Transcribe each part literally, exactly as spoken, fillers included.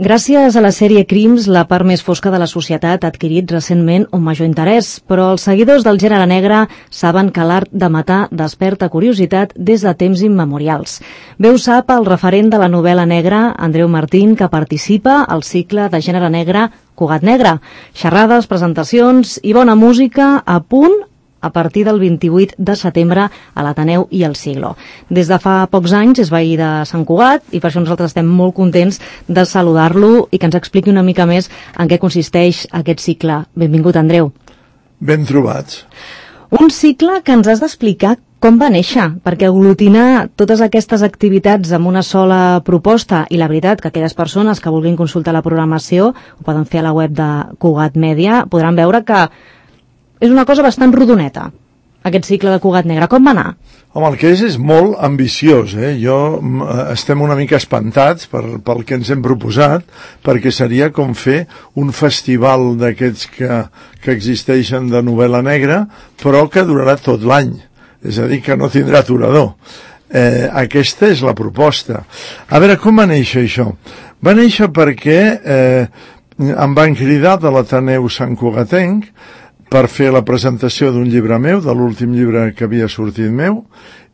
Gràcies a la sèrie Crims, la part més fosca de la societat ha adquirit recentment un major interès, però els seguidors del gènere negre saben que l'art de matar desperta curiositat des de temps immemorials. Bé ho sap el referent de la novel·la negra, Andreu Martín, que participa al cicle de gènere negre Cugat Negre. Xerrades, presentacions i bona música a punt a partir del vint-i-vuit de setembre a l'Ateneu i al Siglo. Des de fa pocs anys és veí de Sant Cugat i per això nosaltres estem molt contents de saludar-lo i que ens expliqui una mica més en què consisteix aquest cicle. Benvingut, Andreu. Ben trobats. Un cicle que ens has d'explicar com va néixer, perquè aglutinar totes aquestes activitats amb una sola proposta, i la veritat que aquelles persones que vulguin consultar la programació ho poden fer a la web de Cugat Mèdia, podran veure que és una cosa bastant rodoneta, aquest cicle de Cugat Negre. Com va anar? Home, el que és és molt ambiciós, eh? Jo estem una mica espantats per, pel que ens hem proposat, perquè seria com fer un festival d'aquests que, que existeixen de novel·la negra, però que durarà tot l'any, és a dir, que no tindrà aturador. Eh, aquesta és la proposta. A veure, com va néixer això? Va néixer perquè eh, em van cridar de l'Ateneu Sant Cugatenc per fer la presentació d'un llibre meu, de l'últim llibre que havia sortit meu,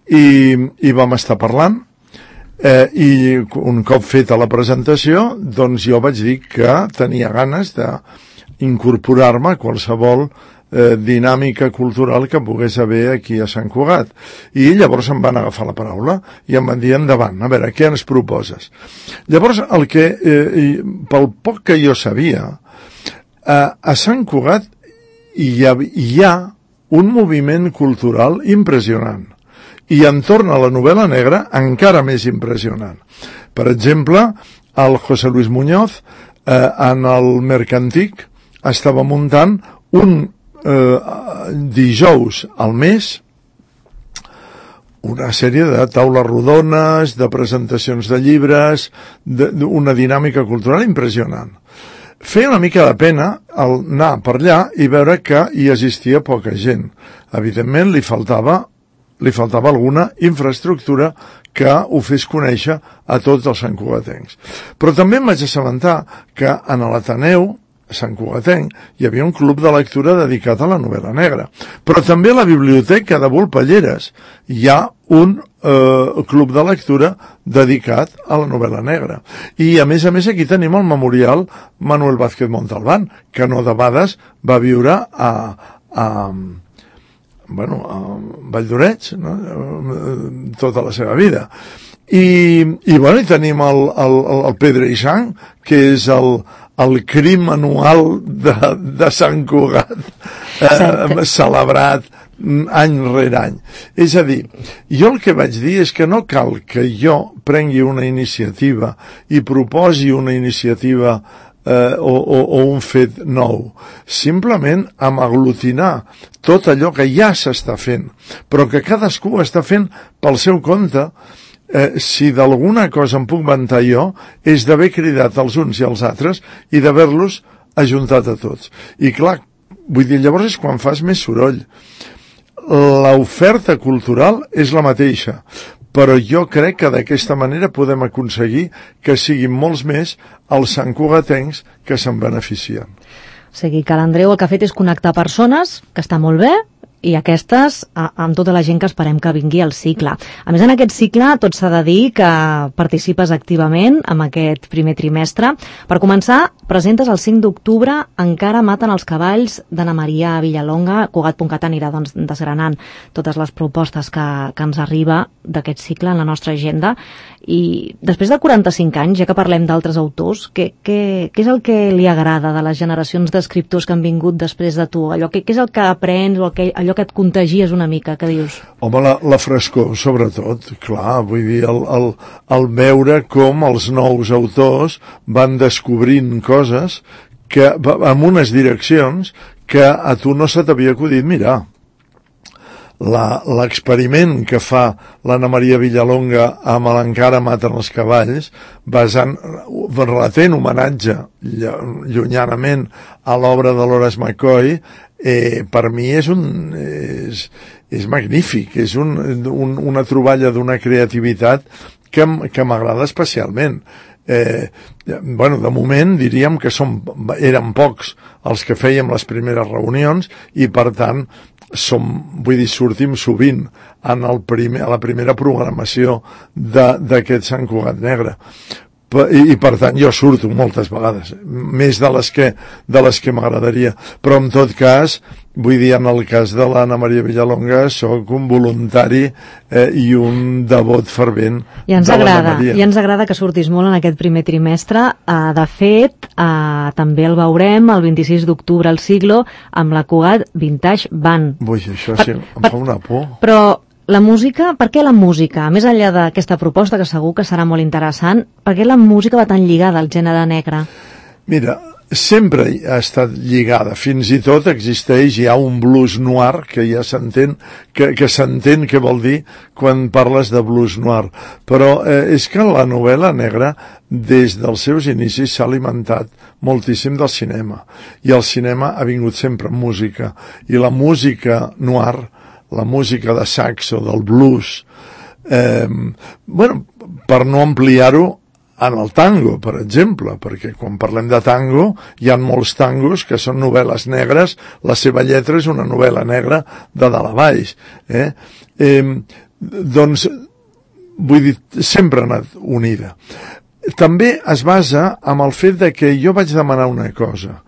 i, i vam estar parlant, eh, i un cop feta la presentació, doncs jo vaig dir que tenia ganes d'incorporar-me a qualsevol eh, dinàmica cultural que pogués haver aquí a Sant Cugat. I llavors em van agafar la paraula i em van dir endavant, a veure, què ens proposes? Llavors, el que, eh, pel poc que jo sabia, eh, a Sant Cugat hi ha, hi ha un moviment cultural impressionant i entorn a la novel·la negra encara més impressionant. Per exemple, el José Luis Muñoz eh, en el Mercantic estava muntant un eh, dijous al mes una sèrie de taules rodones, de presentacions de llibres, de, de una dinàmica cultural impressionant. Feia una mica de pena el anar per allà i veure que hi existia poca gent. Evidentment, li faltava, li faltava alguna infraestructura que ho fes conèixer a tots els santcugatencs. Però també em vaig assabentar que en l'Ateneu Sant Cugatenc hi havia un club de lectura dedicat a la novel·la negra. Però també a la biblioteca de Volpelleres hi ha un eh, club de lectura dedicat a la novel·la negra. I a més a més aquí tenim el memorial Manuel Vázquez Montalbán, que no debades va viure a, a, bueno, a Valldoreix, no? Tota la seva vida. I, i bueno, i tenim el, el, el Pedre i Sang, que és el el crim anual de, de Sant Cugat, eh, celebrat any rere any. És a dir, jo el que vaig dir és que no cal que jo prengui una iniciativa i proposi una iniciativa eh, o, o, o un fet nou. Simplement amb aglutinar tot allò que ja s'està fent, però que cadascú està fent pel seu compte. Eh, si d'alguna cosa em puc vantar jo és d'haver cridat els uns i els altres i d'haver-los ajuntat a tots. I clar, vull dir, llavors és quan fas més soroll. L'oferta cultural és la mateixa, però jo crec que d'aquesta manera podem aconseguir que siguin molts més els santcugatencs que se'n beneficien. O sigui que l'Andreu el que ha fet és connectar persones, que està molt bé, i aquestes amb tota la gent que esperem que vingui al cicle. A més, en aquest cicle tot s'ha de dir que participes activament en aquest primer trimestre. Per començar, presentes el cinc d'octubre Encara maten els cavalls d'Anna Maria Villalonga. Cugat.cat anirà doncs, desgranant totes les propostes que, que ens arriba d'aquest cicle en la nostra agenda. I després de quaranta-cinc anys, ja que parlem d'altres autors, què, què, què és el que li agrada de les generacions d'escriptors que han vingut després de tu? Allò, què, què és el que aprens o el que, allò que et contagies una mica, que dius? Home, la, la frescor, sobretot, clar, vull dir, el, el, el veure com els nous autors van descobrint coses que, en unes direccions que a tu no se t'havia acudit mirar. L'experiment que fa l'Anna Maria Villalonga amb l'Encara maten els cavalls, basant, retent homenatge llunyanament a l'obra de Dolores McCoy, eh, per mi és un és, és magnífic, és un, un, una troballa d'una creativitat que, que m'agrada especialment. Eh, bueno, de moment diríem que som, eren pocs els que fèiem les primeres reunions i per tant som, vull dir, sortim sovint en el primer, a la primera programació d'aquest Sant Cugat Negre. I, i per tant jo surto moltes vegades, més de les que de les que m'agradaria, però en tot cas, vull dir, en el cas de l'Anna Maria Villalonga sóc un voluntari eh, i un devot fervent I ens de agrada, l'Anna Maria. I ens agrada que surtis molt en aquest primer trimestre. Uh, de fet, uh, també el veurem el vint-i-sis d'octubre al Siglo amb la Cugat Vintage Band. Ui, això per, sí, em per, fa una por. Però la música, per què la música? Més enllà d'aquesta proposta, que segur que serà molt interessant, per què la música va tan lligada al gènere negre? Mira, sempre ha estat lligada, fins i tot existeix ja un blues noir que ja s'entén que, que s'entén què vol dir quan parles de blues noir, però eh, és que la novel·la negra des dels seus inicis s'ha alimentat moltíssim del cinema, i el cinema ha vingut sempre amb música, i la música noir, la música de saxo, del blues, eh, bueno, per no ampliar-ho en el tango, per exemple, perquè quan parlem de tango hi ha molts tangos que són novel·les negres, la seva lletra és una novel·la negra de dalt a baix. Eh? Eh, doncs, vull dir, sempre ha anat unida. També es basa en el fet de que jo vaig demanar una cosa.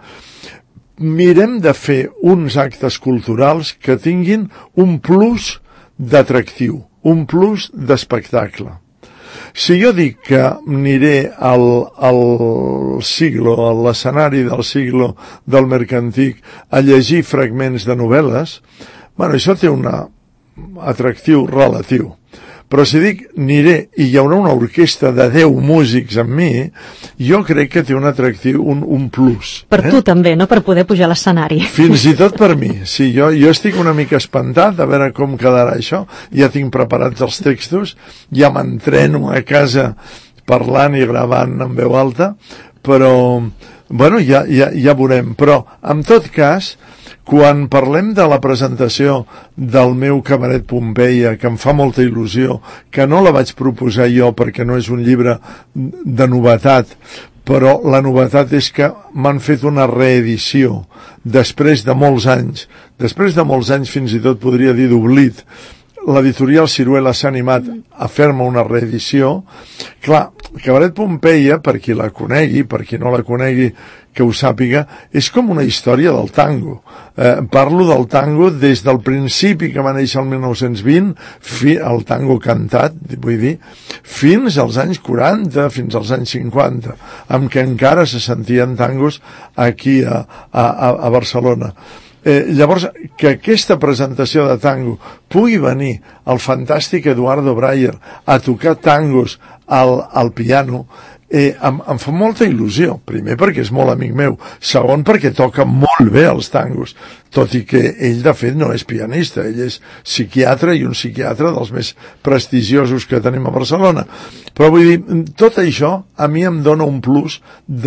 Mirem de fer uns actes culturals que tinguin un plus d'atractiu, un plus d'espectacle. Si jo dic que aniré al, al Siglo, a l'escenari del Siglo del Mercantic, a llegir fragments de novel·les, bueno, això té un atractiu relatiu. Però si dic, aniré i hi haurà una orquestra de deu músics amb mi, jo crec que té un atractiu, un, un plus. Per eh? tu també, no? Per poder pujar a l'escenari. Fins i tot per mi. Sí, jo, jo estic una mica espantat a veure com quedarà això. Ja tinc preparats els textos, ja m'entreno a casa parlant i gravant en veu alta, però, bueno, ja, ja, ja veurem. Però, en tot cas, quan parlem de la presentació del meu cabaret Pompeia, que em fa molta il·lusió, que no la vaig proposar jo perquè no és un llibre de novetat, però la novetat és que m'han fet una reedició després de molts anys, després de molts anys fins i tot podria dir d'oblit. L'editorial Ciruela s'ha animat a fer-me una reedició. Clar, Cabaret Pompeia, per qui la conegui, per qui no la conegui, que ho sàpiga, és com una història del tango. Eh, parlo del tango des del principi que va néixer el mil nou-cents vint, fi, el tango cantat, vull dir, fins als anys quaranta, fins als anys cinquanta, amb què encara se sentien tangos aquí a, a, a Barcelona. Eh, llavors, que aquesta presentació de tango pugui venir el fantàstic Eduardo Breyer a tocar tangos al, al piano, eh, em, em fa molta il·lusió. Primer perquè és molt amic meu, segon perquè toca molt bé els tangos, tot i que ell de fet no és pianista, ell és psiquiatre i un psiquiatre dels més prestigiosos que tenim a Barcelona. Però vull dir, tot això a mi em dona un plus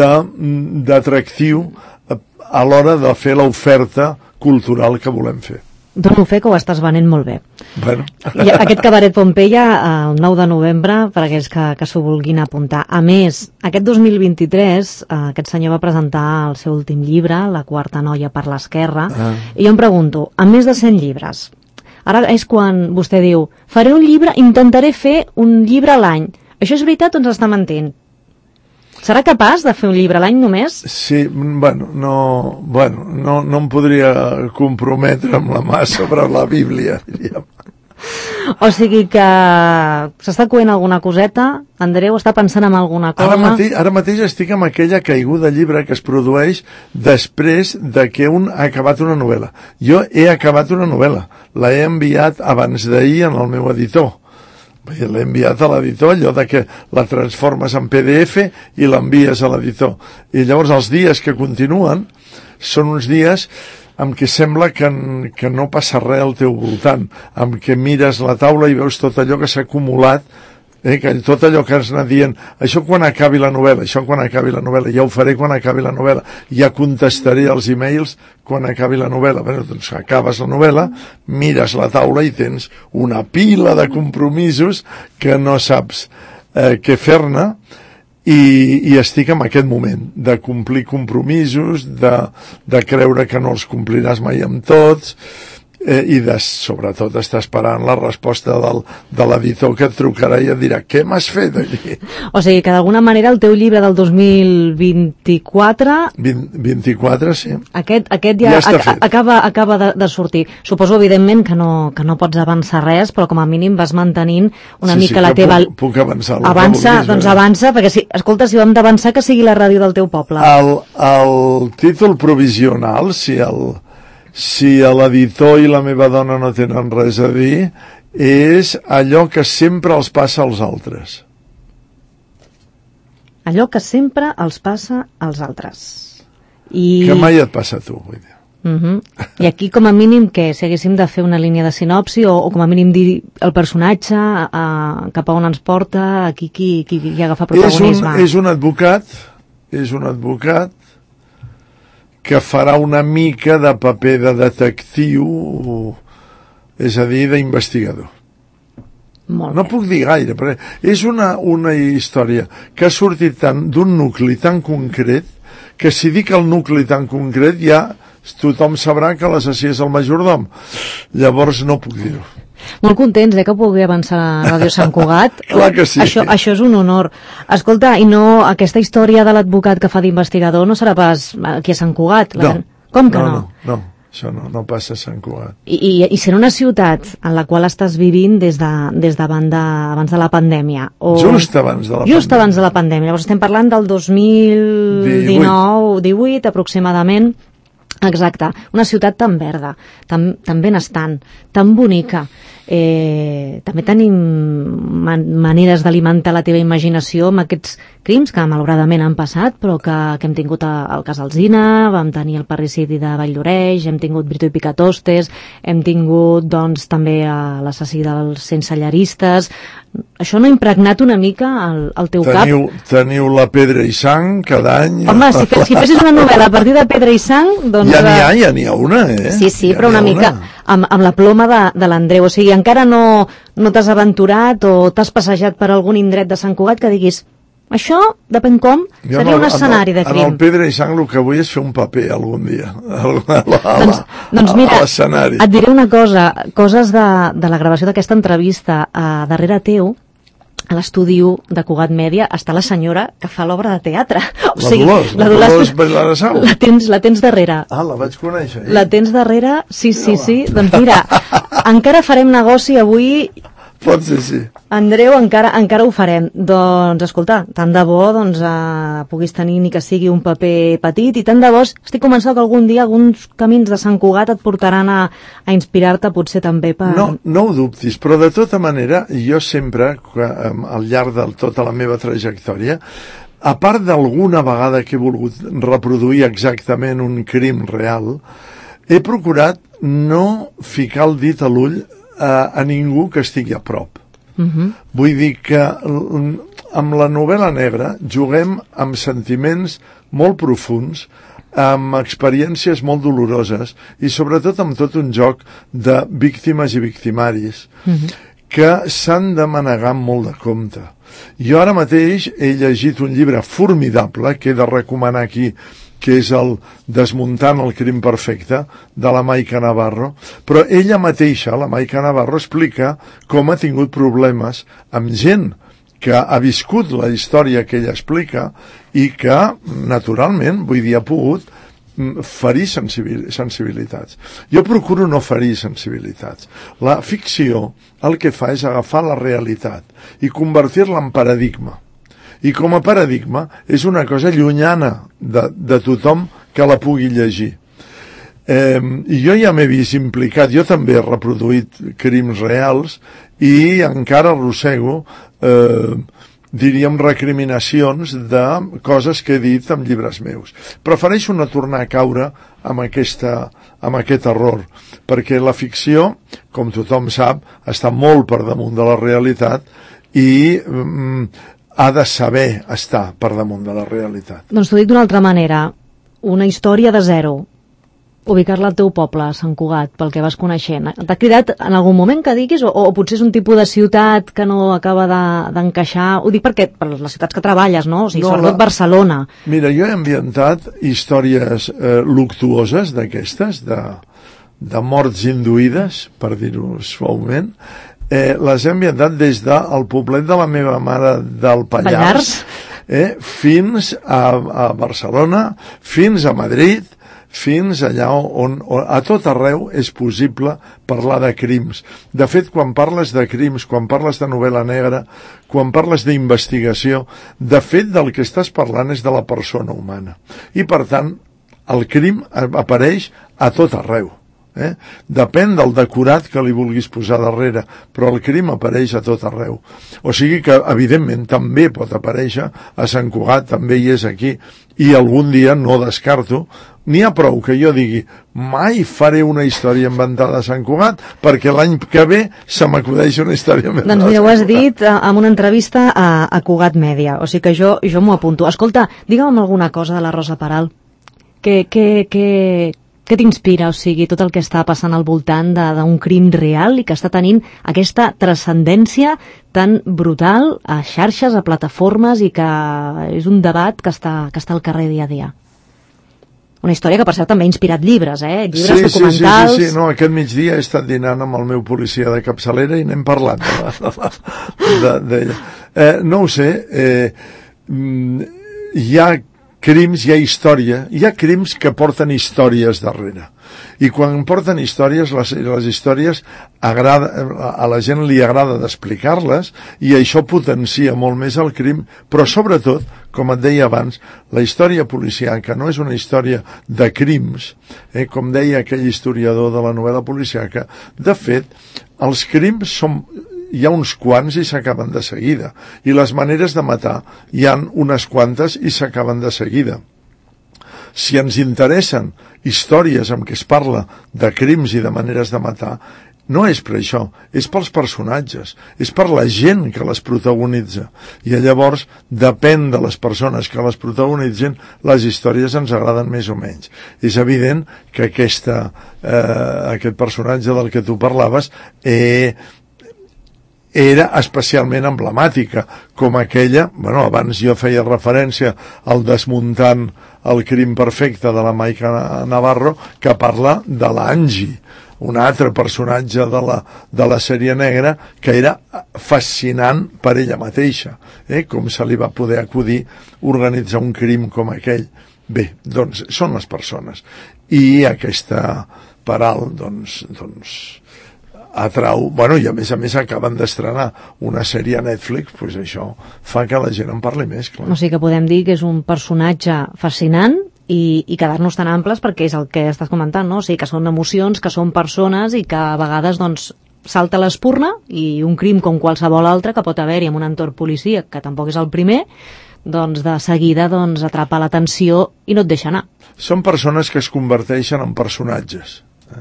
d'atractiu a l'hora de fer l'oferta cultural que volem fer. Dono fe que ho estàs venent molt bé. Bueno. I aquest cabaret Pompeia, el nou de novembre, per aquells que, que s'ho vulguin apuntar. A més, aquest dos mil vint-i-tres, aquest senyor va presentar el seu últim llibre, La quarta noia per l'esquerra, ah. i jo em pregunto, a més de cent llibres, ara és quan vostè diu, faré un llibre, intentaré fer un llibre a l'any. Això és veritat o ens està mentint? Serà capaç de fer un llibre a l'any només? Sí, bueno, no, bueno, no, no em podria comprometre amb la mà sobre la Bíblia, diríem. O sigui que s'està coent alguna coseta? Andreu està pensant en alguna cosa? Ara mateix, ara mateix estic amb aquella caiguda llibre que es produeix després de que un ha acabat una novel·la. Jo he acabat una novel·la, la he enviat abans d'ahir en el meu editor. L'he enviat a l'editor, allò de que la transformes en P D F i l'envies a l'editor. I llavors els dies que continuen són uns dies en què sembla que, que no passa res al teu voltant, en què mires la taula i veus tot allò que s'ha acumulat, eh, que tot allò que has anat dient, això quan acabi la novel·la, això quan acabi la novel·la, ja ho faré quan acabi la novel·la, ja contestaré els e-mails quan acabi la novel·la. Bé, doncs acabes la novel·la, mires la taula i tens una pila de compromisos que no saps eh, què fer-ne, i, i estic en aquest moment de complir compromisos, de, de creure que no els compliràs mai amb tots, eh, i de, sobretot està esperant la resposta del, de l'editor que et trucarà i et dirà què m'has fet aquí? O sigui que d'alguna manera el teu llibre del dos mil vint-i-quatre vint, vint-i-quatre, sí. Aquest, aquest ja, ja a, acaba, acaba de, de sortir. Suposo, evidentment, que no, que no pots avançar res, però com a mínim vas mantenint una sí, mica sí, la teva... Puc, puc avançar. Avança, doncs avança, perquè si, escolta, si ho hem d'avançar, que sigui la ràdio del teu poble. El, el títol provisional, si el... si l'editor i la meva dona no tenen res a dir, és allò que sempre els passa als altres. Allò que sempre els passa als altres. I... Que mai et passa a tu, vull dir. Uh -huh. I aquí, com a mínim, que si haguéssim de fer una línia de sinopsi o, o com a mínim dir el personatge, a, a, cap a on ens porta, aquí qui, qui, qui agafa protagonisme. És un, és un advocat, és un advocat que farà una mica de paper de detectiu, és a dir, d'investigador. Molt no bé. puc dir gaire, però és una, una història que ha sortit tant d'un nucli tan concret que si dic el nucli tan concret ja tothom sabrà que l'assassí és el majordom. Llavors no puc dir-ho. Molt contents, eh, que pugui avançar a Ràdio Sant Cugat. Clar que sí. Això, això és un honor. Escolta, i no, aquesta història de l'advocat que fa d'investigador no serà pas aquí a Sant Cugat? La... No. Com que no? No, no, no. Això no, no passa a Sant Cugat. I, i, i ser una ciutat en la qual estàs vivint des de, des d'abans de, abans de la pandèmia. O... Just abans de la Just pandèmia. abans de la pandèmia. Llavors estem parlant del dos mil dinou divuit aproximadament. Exacte. Una ciutat tan verda, tan, tan benestant, tan bonica. Eh, també tenim man maneres d'alimentar la teva imaginació amb aquests crims que malauradament han passat, però que, que hem tingut el cas Alzina, vam tenir el parricidi de Valldoreix, hem tingut Brito i Picatostes, hem tingut doncs també l'assassí dels sensellaristes. Això no ha impregnat una mica el, el teu teniu, cap? Teniu La Pedra i Sang cada any. Home, si, fe, si fessis una novel·la a partir de Pedra i Sang, doncs... Ja n'hi ha, ja n'hi ha una, eh? Sí, sí, ja però una mica una. amb, amb la ploma de, de l'Andreu. O sigui, encara no, no t'has aventurat o t'has passejat per algun indret de Sant Cugat que diguis això, depèn com, jo seria no, un escenari el, de crim. En el Pedra i Sang el que vull és fer un paper algun dia a, a, a, doncs, doncs mira, a l'escenari. Et diré una cosa, coses de, de la gravació d'aquesta entrevista a darrere teu, a l'estudi u de Cugat Mèdia està la senyora que fa l'obra de teatre. O la sigui, Dolors, la Dolors Bellarassau. La tens, la tens darrere. Ah, la vaig conèixer. Eh? La tens darrere, sí, sí, sí. Doncs mira, encara farem negoci avui. Pot ser, sí. Andreu, encara, encara ho farem. Doncs, escolta, tant de bo doncs, eh, puguis tenir ni que sigui un paper petit i tant de bo estic convençut que algun dia alguns camins de Sant Cugat et portaran a, a inspirar-te potser també per... No, no ho dubtis, però de tota manera jo sempre, al llarg de tota la meva trajectòria, a part d'alguna vegada que he volgut reproduir exactament un crim real, he procurat no ficar el dit a l'ull a, a ningú que estigui a prop. Uh-huh. Vull dir que amb la novel·la negra juguem amb sentiments molt profunds, amb experiències molt doloroses i sobretot amb tot un joc de víctimes i victimaris uh-huh. que s'han de manegar amb molt de compte. Jo ara mateix he llegit un llibre formidable que he de recomanar aquí, que és el Desmuntant el crim perfecte, de la Maica Navarro, però ella mateixa, la Maica Navarro, explica com ha tingut problemes amb gent que ha viscut la història que ella explica i que, naturalment, vull dir, ha pogut ferir sensibil sensibilitats. Jo procuro no ferir sensibilitats. La ficció el que fa és agafar la realitat i convertir-la en paradigma. I com a paradigma és una cosa llunyana de, de tothom que la pugui llegir. Eh, I jo ja m'he vist implicat, jo també he reproduït crims reals i encara arrossego, eh, diríem, recriminacions de coses que he dit en llibres meus. Prefereixo no tornar a caure amb, aquesta, amb aquest error, perquè la ficció, com tothom sap, està molt per damunt de la realitat i... Mm, ha de saber estar per damunt de la realitat. Doncs t'ho dic d'una altra manera. Una història de zero Ubicar-la al teu poble, a Sant Cugat, pel que vas coneixent. T'ha cridat en algun moment que diguis, o, o potser és un tipus de ciutat que no acaba d'encaixar? De, ho dic perquè per les ciutats que treballes, no? O sigui, no, sobretot la... Barcelona. Mira, jo he ambientat històries eh, luctuoses d'aquestes, de, de morts induïdes, per dir-ho suaument. Eh, les he ambientat des del poblet de la meva mare del Pallars, Pallars? Eh, fins a, a Barcelona, fins a Madrid, fins allà on, on a tot arreu és possible parlar de crims. De fet, quan parles de crims, quan parles de novel·la negra, quan parles d'investigació, de fet del que estàs parlant és de la persona humana. I per tant, el crim apareix a tot arreu. Eh? Depèn del decorat que li vulguis posar darrere, però el crim apareix a tot arreu. O sigui que, evidentment, també pot aparèixer a Sant Cugat, també hi és aquí, i algun dia, no descarto, n'hi ha prou que jo digui mai faré una història inventada a Sant Cugat perquè l'any que ve se m'acudeix una història inventada. Doncs mira, ho has dit en una entrevista a, a Cugat Mèdia, o sigui que jo, jo m'ho apunto. Escolta, digue'm alguna cosa de la Rosa Peral. Que, que, que, què t'inspira, o sigui, tot el que està passant al voltant d'un crim real i que està tenint aquesta transcendència tan brutal a xarxes, a plataformes, i que és un debat que està, que està al carrer dia a dia? Una història que, per cert, també ha inspirat llibres, eh? Llibres sí, documentals... Sí, sí, sí, no, aquest migdia he estat dinant amb el meu policia de capçalera i n'hem parlat d'ella. De, de, eh, no ho sé, eh, hi ha crims, hi ha història, hi ha crims que porten històries darrere. I quan porten històries, les, les històries agrada, a la gent li agrada d'explicar-les, i això potencia molt més el crim, però sobretot, com et deia abans, la història policiaca no és una història de crims, eh, com deia aquell historiador de la novel·la policiaca. De fet, els crims són... hi ha uns quants i s'acaben de seguida, i les maneres de matar hi han unes quantes i s'acaben de seguida. Si ens interessen històries en què es parla de crims i de maneres de matar, no és per això, és pels personatges, és per la gent que les protagonitza, i llavors depèn de les persones que les protagonitzen, les històries ens agraden més o menys. És evident que aquesta, eh, aquest personatge del que tu parlaves eh, era especialment emblemàtica, com aquella, bueno, abans jo feia referència al Desmuntant el crim perfecte de la Maica Navarro, que parla de l'Angie, un altre personatge de la, de la sèrie negra que era fascinant per ella mateixa, eh? Com se li va poder acudir organitzar un crim com aquell. Bé, doncs són les persones, i aquesta Peral doncs, doncs atrau, bueno, i a més a més acaben d'estrenar una sèrie a Netflix, doncs això fa que la gent en parli més, clar. O sigui que podem dir que és un personatge fascinant i, i quedar-nos tan amples perquè és el que estàs comentant, no? O sigui que són emocions, que són persones i que a vegades doncs salta l'espurna i un crim com qualsevol altre que pot haver-hi en un entorn policíac, que tampoc és el primer, doncs de seguida doncs atrapa l'atenció i no et deixa anar. Són persones que es converteixen en personatges.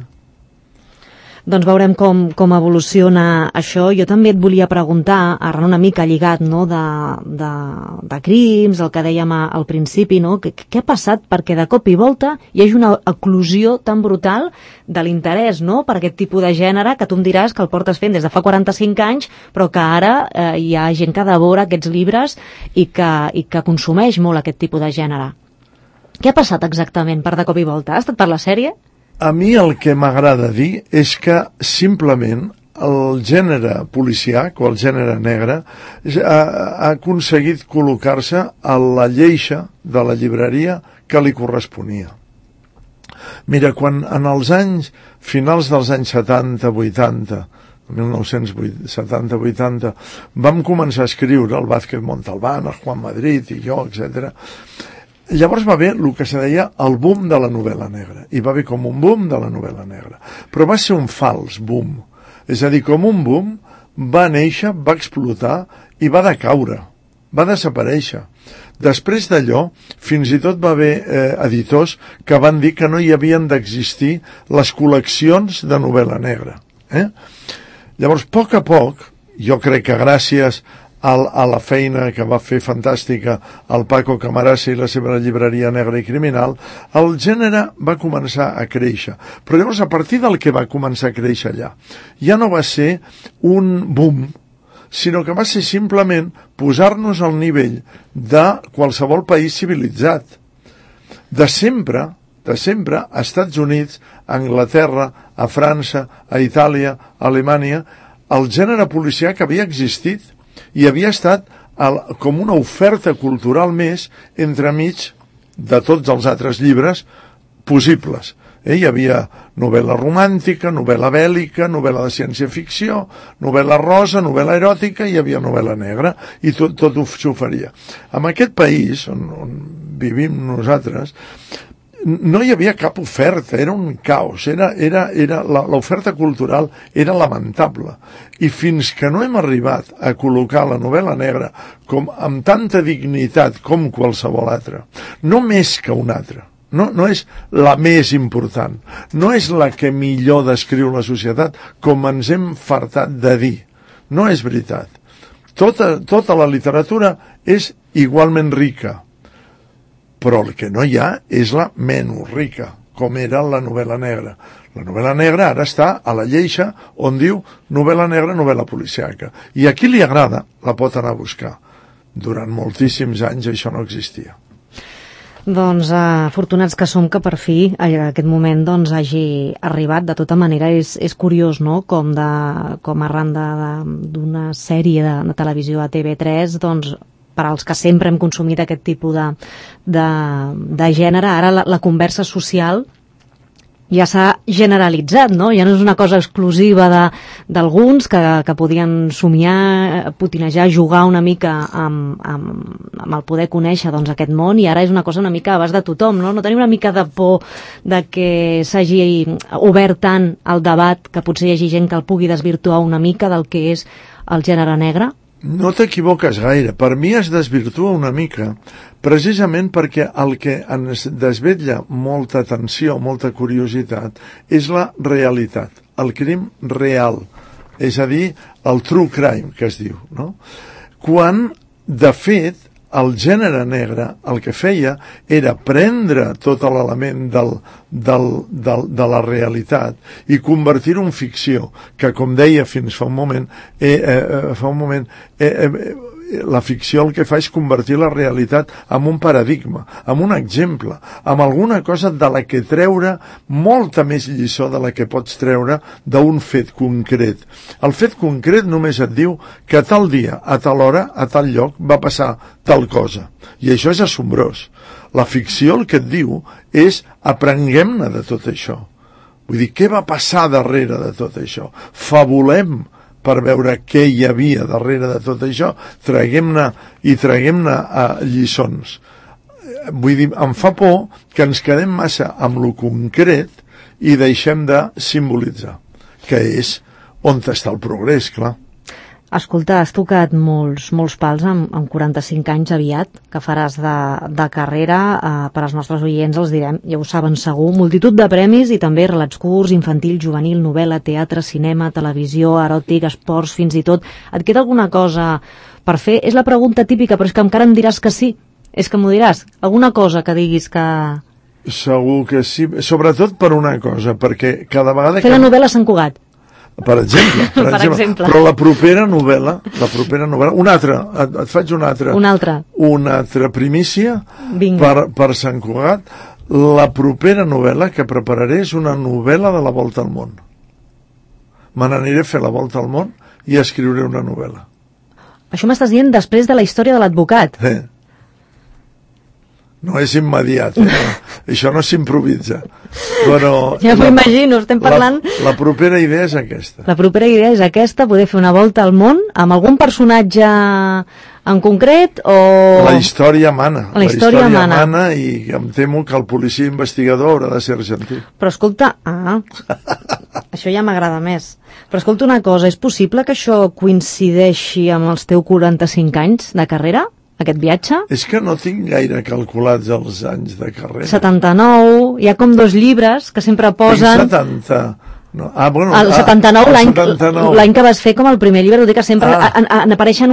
Doncs veurem com, com evoluciona això. Jo també et volia preguntar, arran una mica lligat, no, de, de, de crims, el que dèiem al principi, no? Què ha passat perquè de cop i volta hi hagi una eclosió tan brutal de l'interès, no?, per aquest tipus de gènere, que tu em diràs que el portes fent des de fa quaranta-cinc anys, però que ara eh, hi ha gent que devora aquests llibres i que, i que consumeix molt aquest tipus de gènere. Què ha passat exactament per de cop i volta? Ha estat per la sèrie? A mi el que m'agrada dir és que simplement el gènere policiac o el gènere negre ha, ha aconseguit col·locar-se a la lleixa de la llibreria que li corresponia. Mira, quan en els anys, finals dels anys setanta vuitanta, mil nou-cents setanta vuitanta, vam començar a escriure el Vázquez Montalbán, el Juan Madrid i jo, etcètera, llavors va haver el que se deia el boom de la novel·la negra. Hi va haver com un boom de la novel·la negra. Però va ser un fals boom. És a dir, com un boom va néixer, va explotar i va decaure. Va desaparèixer. Després d'allò, fins i tot va haver eh, editors que van dir que no hi havien d'existir les col·leccions de novel·la negra. Eh? Llavors, a poc a poc, jo crec que gràcies a, a la feina que va fer fantàstica el Paco Camarasa i la seva llibreria Negra i Criminal, el gènere va començar a créixer. Però llavors, a partir del que va començar a créixer allà, ja no va ser un boom, sinó que va ser simplement posar-nos al nivell de qualsevol país civilitzat. De sempre, de sempre, a Estats Units, a Anglaterra, a França, a Itàlia, a Alemanya, el gènere policial que havia existit i havia estat el, com una oferta cultural més entremig de tots els altres llibres possibles. Eh, hi havia novel·la romàntica, novel·la bèl·lica, novel·la de ciència-ficció, novel·la rosa, novel·la eròtica, i hi havia novel·la negra, i tot, tot ho s'oferia. En aquest país, on, on vivim nosaltres, no hi havia cap oferta, era un caos, era, era, era, l'oferta cultural era lamentable. I fins que no hem arribat a col·locar la novel·la negra com, amb tanta dignitat com qualsevol altra, no més que una altra, No, no és la més important, no és la que millor descriu la societat, com ens hem fartat de dir. No és veritat. Tota, tota la literatura és igualment rica, però el que no hi ha és la menys rica, com era la novel·la negra. La novel·la negra ara està a la lleixa on diu novel·la negra, novel·la policiaca. I a qui li agrada la pot anar a buscar. Durant moltíssims anys això no existia. Doncs uh, afortunats que som que per fi a aquest moment doncs, hagi arribat. De tota manera és, és curiós, no?, com, de, com arran d'una sèrie de, de televisió a T V tres, doncs, per als que sempre hem consumit aquest tipus de, de, de gènere, ara la, la conversa social ja s'ha generalitzat, no? Ja no és una cosa exclusiva d'alguns que, que podien somiar, potinejar, jugar una mica amb, amb, amb el poder conèixer doncs, aquest món, i ara és una cosa una mica a abast de tothom, no? No tenim una mica de por de que s'hagi obert tant el debat que potser hi hagi gent que el pugui desvirtuar una mica del que és el gènere negre? No t'equivoques gaire. Per mi es desvirtua una mica, precisament perquè el que ens desvetlla molta atenció, molta curiositat, és la realitat, el crim real, és a dir, el true crime, que es diu, no? Quan, de fet, el gènere negre el que feia era prendre tot l'element del, del, del, de la realitat i convertir-ho en ficció, que, com deia fins fa un moment, eh, eh, fa un moment eh, eh, la ficció el que fa és convertir la realitat en un paradigma, en un exemple, en alguna cosa de la que treure molta més lliçó de la que pots treure d'un fet concret. El fet concret només et diu que a tal dia, a tal hora, a tal lloc va passar tal cosa. I això és assombrós. La ficció el que et diu és aprenguem-ne de tot això. Vull dir, què va passar darrere de tot això? Fabulem per veure què hi havia darrere de tot això, traguem-ne i traguem-ne uh, lliçons. Vull dir, em fa por que ens quedem massa amb lo concret i deixem de simbolitzar, que és on està el progrés, clar. Escolta, has tocat molts, molts pals amb, amb quaranta-cinc anys aviat, que faràs de, de carrera. Eh, per als nostres oients els direm, ja ho saben segur, multitud de premis i també relats curts, infantil, juvenil, novel·la, teatre, cinema, televisió, eròtic, esports, fins i tot. Et queda alguna cosa per fer? És la pregunta típica, però és que encara em diràs que sí. És que m'ho diràs. Alguna cosa que diguis que... Segur que sí, sobretot per una cosa, perquè cada vegada... Fer que... la novel·la a Sant Cugat. Per exemple, per, per exemple. exemple, però la propera novel·la, la propera novel·la, una altra, et, et faig una altra, una altra, una altra primícia Vinga. per, per Sant Cugat. La propera novel·la que prepararé és una novel·la de la volta al món. Me n'aniré a fer la volta al món i escriuré una novel·la. Això m'estàs dient després de la història de l'advocat. Eh. No és immediat, eh? Això no s'improvisa. Però ja m'ho imagino, estem parlant... La, la propera idea és aquesta. La propera idea és aquesta, poder fer una volta al món amb algun personatge en concret o... La història mana. La història, la història mana. mana i em temo que el policia investigador haurà de ser argentí. Però escolta, ah, això ja m'agrada més. Però escolta una cosa, és possible que això coincideixi amb els teus quaranta-cinc anys de carrera? Aquest viatge? És que no tinc gaire calculats els anys de carrera. setanta-nou, hi ha com dos llibres que sempre posen... Tinc setanta... No. Ah, bueno, el setanta-nou, ah, l'any que vas fer com el primer llibre, vull dir que sempre ah. en, en apareixen un,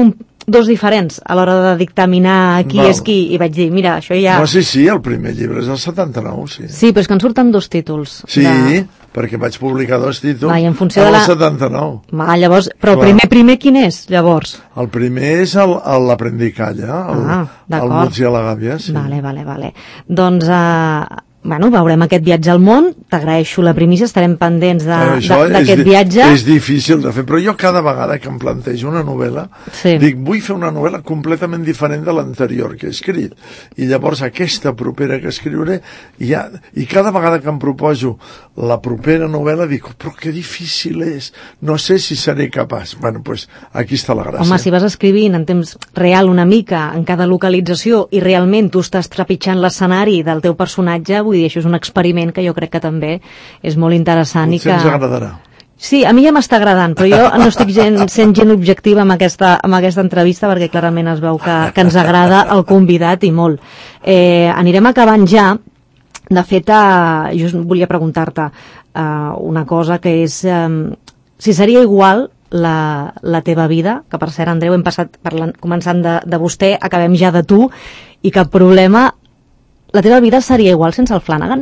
dos diferents a l'hora de dictaminar qui Val. és qui, i vaig dir, mira, això ja... No, sí, sí, el primer llibre és el setanta-nou, sí. Sí, però és que en surten dos títols. Sí, de... perquè vaig publicar dos títols Va, i en funció en de el la... setanta-nou. Va, llavors, però el Clar. primer, primer quin és, llavors? El primer és el- el- l'Aprendicalla, el, Ah, el d'acord. Muts i a la Gàbia, sí. Vale, vale, vale. Doncs, eh, bueno, veurem aquest viatge al món, t'agraeixo la primícia, estarem pendents de- Però això de- d'aquest és di- viatge. És difícil de fer, però jo cada vegada que em plantejo una novel·la, Sí. dic, vull fer una novel·la completament diferent de l'anterior que he escrit. I llavors aquesta propera que escriuré, ja, i cada vegada que em proposo la propera novel·la, dic, però que difícil és, no sé si seré capaç. Bueno, doncs pues, aquí està la gràcia. Home, si vas escrivint en temps real una mica en cada localització i realment tu estàs trepitjant l'escenari del teu personatge, vull dir, això és un experiment que jo crec que també és molt interessant. Potser i que... ens agradarà. Sí, a mi ja m'està agradant, però jo no estic gent, sent gent objectiva amb aquesta, amb aquesta entrevista perquè clarament es veu que, que ens agrada el convidat i molt. Eh, anirem acabant ja. De fet, eh, jo volia preguntar-te eh, una cosa que és eh, si seria igual la, la teva vida, que per cert, Andreu, hem passat parlant, començant de, de vostè, acabem ja de tu, i cap problema, la teva vida seria igual sense el Flanagan?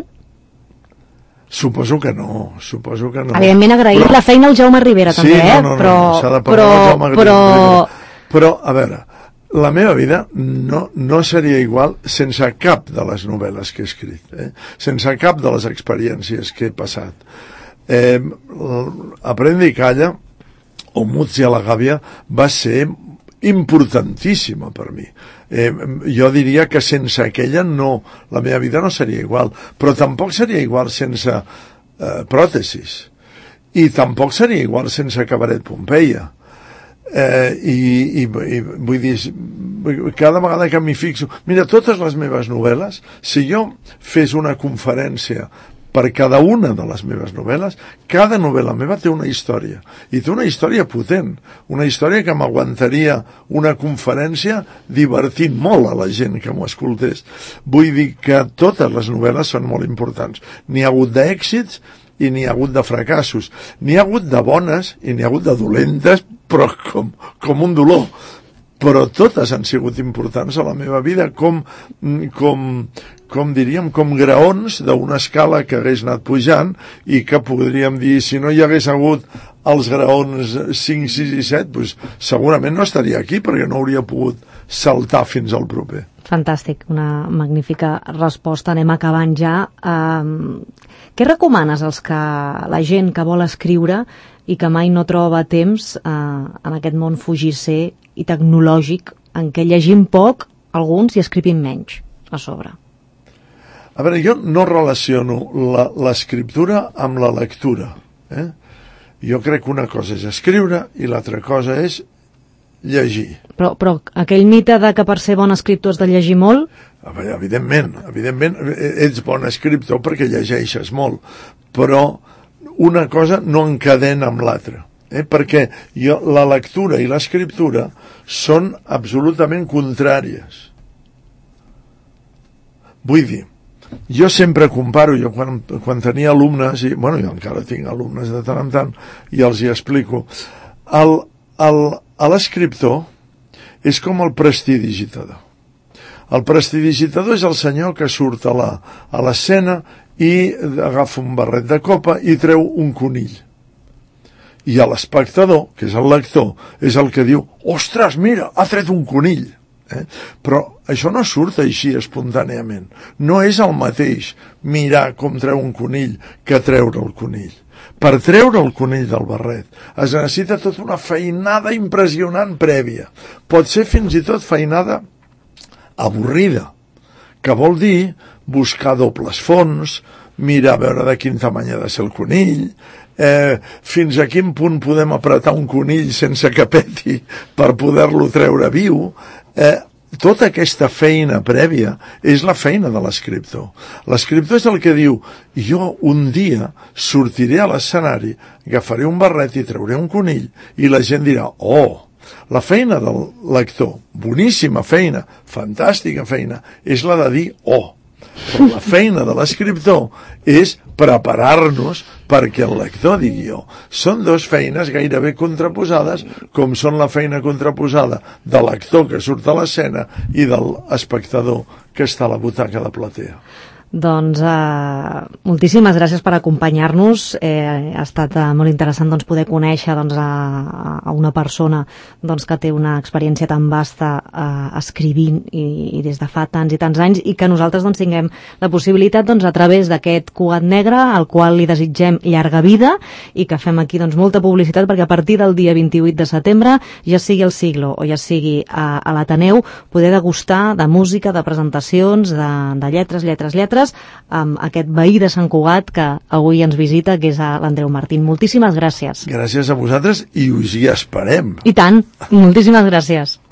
Suposo que no, suposo que no. Evidentment agraïm però... la feina al Jaume Rivera sí, també, eh? no, no, no, però, s'ha de però, parlar del Jaume però... Rivera. Però, a veure, la meva vida no, no seria igual sense cap de les novel·les que he escrit, eh? Sense cap de les experiències que he passat. Eh, Aprendi i calla, o Muts i a la Gàbia, va ser importantíssima per mi. Eh, jo diria que sense aquella no, la meva vida no seria igual, però tampoc seria igual sense eh, pròtesis, i tampoc seria igual sense Cabaret Pompeia. Eh, i, i, i vull dir, cada vegada que m'hi fixo, mira, totes les meves novel·les, si jo fes una conferència per cada una de les meves novel·les, cada novel·la meva té una història, i té una història potent, una història que m'aguantaria una conferència divertint molt a la gent que m'ho escoltés. Vull dir que totes les novel·les són molt importants. N'hi ha hagut d'èxits i n'hi ha hagut de fracassos. N'hi ha hagut de bones i n'hi ha hagut de dolentes, però com, com un dolor. Però totes han sigut importants a la meva vida, com, com, com diríem, com graons d'una escala que hagués anat pujant i que podríem dir, si no hi hagués hagut els graons cinc, sis i set, doncs segurament no estaria aquí perquè no hauria pogut saltar fins al proper. Fantàstic, una magnífica resposta. Anem acabant ja. Um, què recomanes als que la gent que vol escriure i que mai no troba temps uh, en aquest món fugisser i tecnològic en què llegim poc alguns i escrivim menys a sobre? A veure, jo no relaciono l'escriptura amb la lectura. Eh? Jo crec que una cosa és escriure i l'altra cosa és llegir. Però, però aquell mite de que per ser bon escriptor has de llegir molt? A veure, evidentment, evidentment ets bon escriptor perquè llegeixes molt, però una cosa no encadena amb l'altra. Eh? Perquè jo, la lectura i l'escriptura són absolutament contràries. Vull dir, jo sempre comparo, jo quan, quan tenia alumnes, i bueno, jo encara tinc alumnes de tant en tant, i els hi explico, el, el, l'escriptor és com el prestidigitador. El prestidigitador és el senyor que surt a la, a l'escena i agafa un barret de copa i treu un conill. I a l'espectador, que és el lector, és el que diu, ostres, mira, ha tret un conill. Eh? Però això no surt així espontàniament. No és el mateix mirar com treu un conill que treure el conill. Per treure el conill del barret es necessita tota una feinada impressionant prèvia. Pot ser fins i tot feinada avorrida, que vol dir buscar dobles fons, mirar a veure de quin tamany ha de ser el conill, eh, fins a quin punt podem apretar un conill sense que peti per poder-lo treure viu. Eh, tota aquesta feina prèvia és la feina de l'escriptor. L'escriptor és el que diu, jo un dia sortiré a l'escenari, agafaré un barret i trauré un conill, i la gent dirà, oh, la feina del lector, boníssima feina, fantàstica feina, és la de dir, oh. Però la feina de l'escriptor és preparar-nos perquè el lector digui jo. Són dues feines gairebé contraposades, com són la feina contraposada de l'actor que surt a l'escena i de l'espectador que està a la butaca de platea. Doncs eh, moltíssimes gràcies per acompanyar-nos. Eh, ha estat eh, molt interessant doncs, poder conèixer doncs, a, a una persona doncs, que té una experiència tan vasta eh, escrivint i, i des de fa tants i tants anys, i que nosaltres doncs, tinguem la possibilitat doncs, a través d'aquest Cugat Negre, al qual li desitgem llarga vida, i que fem aquí doncs, molta publicitat perquè a partir del dia vint-i-vuit de setembre, ja sigui al Siglo o ja sigui a, a l'Ateneu, poder degustar de música, de presentacions, de, de lletres, lletres, lletres, amb aquest veí de Sant Cugat que avui ens visita, que és l'Andreu Martín. Moltíssimes gràcies. Gràcies a vosaltres i us hi esperem. I tant, moltíssimes gràcies.